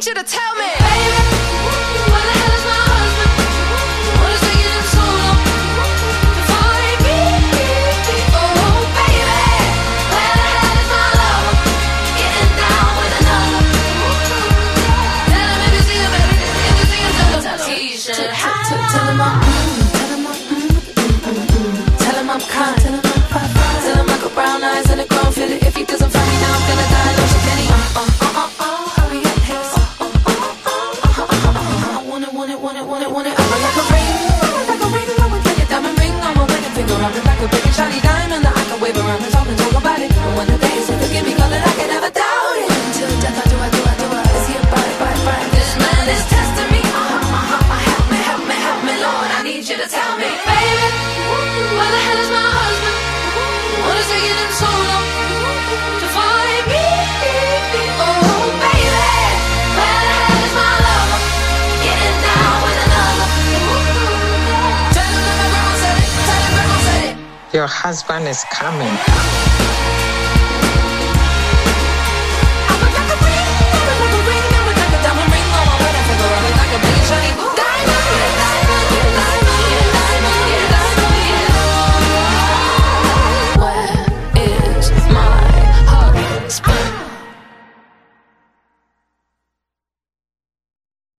you to tell me, baby, where the hell is my husband? What is taking him so long to find me? Oh, baby, where the hell is my lover? Getting down with another. Tell him if you see him, baby, if you see him, tell him he should hide. Tell him I'm kind. Tell him I got brown eyes and a grown feel it. If he doesn't find me now, I'm gonna die. No, she can't. Hurry up, hips. I want it. I run like a ring. I would get a diamond ring on my wedding finger. I'm like a big shiny diamond that I can wave around and talk about it. And when the day is to give me color, I can never doubt it. Until death, I do. Is he a bite? This man is testing me. Help me, Lord. I need you to tell me, baby, where the hell is my husband? What is taking him so long to find me? Oh, baby, where the hell is my lover? Getting down with another. Tell him that my grandma said it. Your husband is coming.